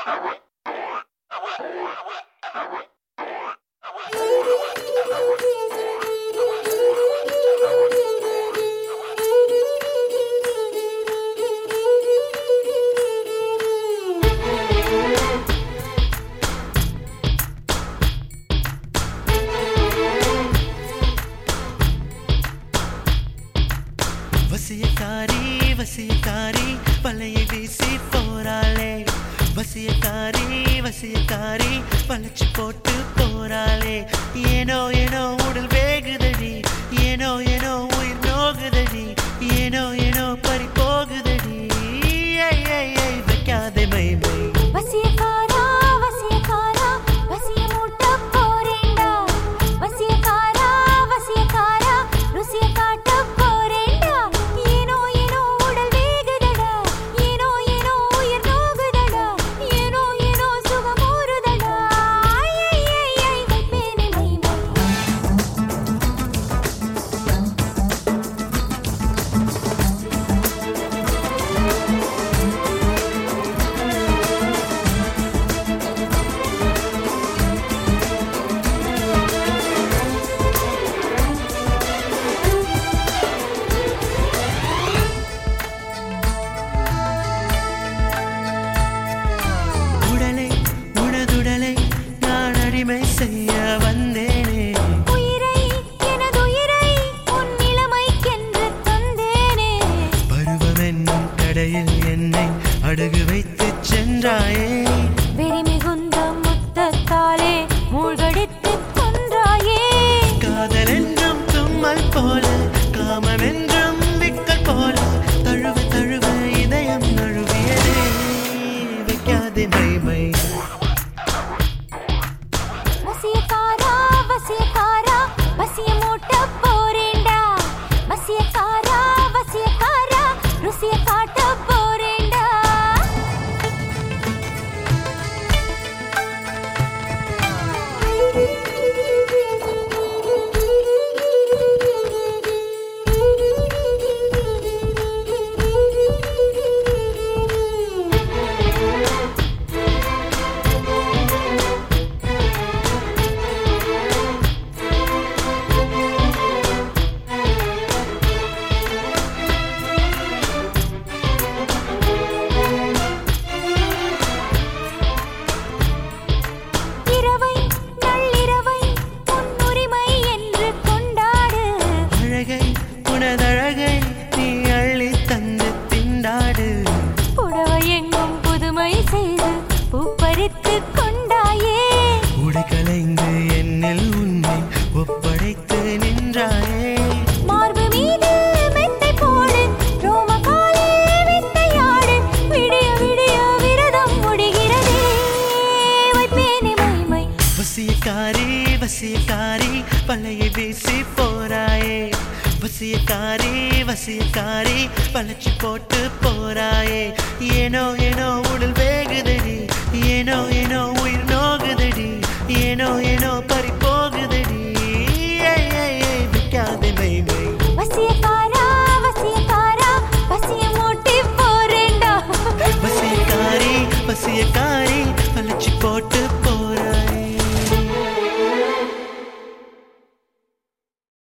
வசியக்காரி வசியக்காரி வலையை வீசி போறாளே வசியக்காரி வசியக்காரி வளைச்சு போட்டு போறாளே ஏனோ ஏனோ உடல் வேகுதடி ஏனோ ஏனோ உயிர் நோகுதடி ஏனோ ஏனோ பறி போகுதடி வைக்காதே மை மை வசியக்காரா வசியக்காரா வசிய மூட்ட போறேண்டா வசியக்காரா வசியக்காரா ருசிய காட்ட போறேண்டா ஏனோ ஏனோ உடல் வேகுதடா ஏனோ ஏனோ உயிர் நோகுதடா ஏனோ ஏனோ சுகம் ஊறுதடா வைப்பேனே மை மை உடலை நான் அடிமை செய்ய வந்தேனே உயிரை எனதுயிரை உன் நிலைமைக்கென்று தந்தேனே பருவம் என்னும் கடையில் என்னை அடகு வைத்து சென்றாயே வெறி மிகுந்த முத்தத்தாலே மூழ்கடித்து கொன்றாயே காதல் என்றும் தும்மல் போல காமம் என்றும் விக்கல் போல தழுவ தழுவ இதயம் நழுவியதே வைக்காதே மை மை வசியக்காரா வசியக்காரா வசிய மூட்ட போறேண்டா வசியக்காரா வசியக்காரா ருசிய காட்ட போறேண்டா இரவை நள்ளிரவை உன் உரிமை என்று கொண்டாடு அழகை உனதழகை நீ அள்ளி தந்து திண்டாடு புடவை எங்கும் புதுமை செய்து பூப்பறித்து கொண்டாயே உடை கலைந்து என்னில் உன்னை ஒப்படைத்து நின்றாயே மார்பு மீது மெத்தை போடு ரோமகாலே வித்தையாடு விடிய விடிய விரதம் முடிகிறதே வைப்பேனே மை மை வசியக்காரி வசியக்காரி வலையை வீசி போறாயே வசியக்காரி வசியக்காரி வளைச்சு போட்டு போறாயே ஏனோ ஏனோ உடல் வேகுதடி ஏனோ ஏனோ உயிர் நோகுதடி ஏனோ ஏனோ பறி